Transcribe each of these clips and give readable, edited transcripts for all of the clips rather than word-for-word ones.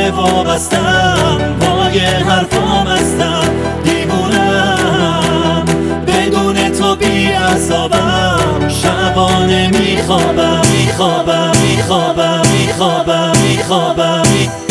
دیگه وابستم، پای حرفام هستم، دیوونم بدون تو بی عذابم، شبانه میخوابم میخوابم میخوابم میخوابم میخوابم.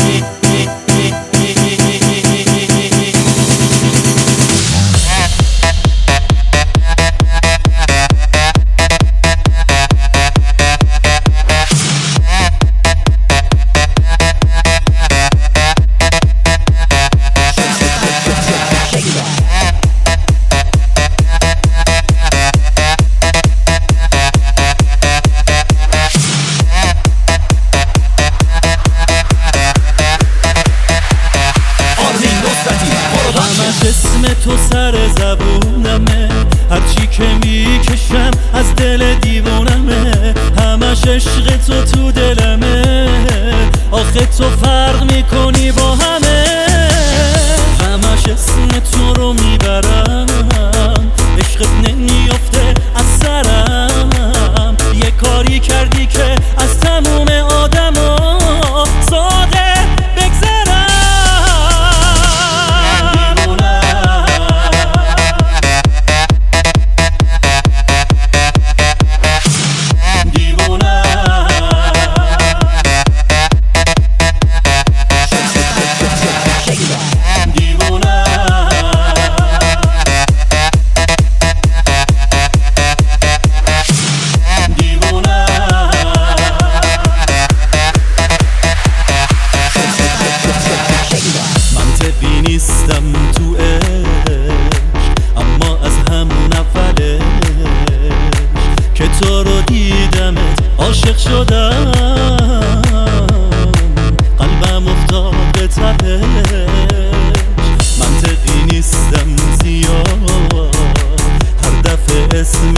اسم تو سر زبونمه، هرچی که میکشم از دل دیوونمه، همش عشق تو دلمه، آخه تو فرق میکنی با همه، همش اسم تو رو میبرم، عشقت نمیافته از سرم، یه کاری کردی که از تموم آدما ساده نیستم تو عشق، اما از همون اولش که تو رو دیدمت عاشق شدم، قلبم افتاد به تپش، منطقی نیستم زیاد، هر دفعه اسم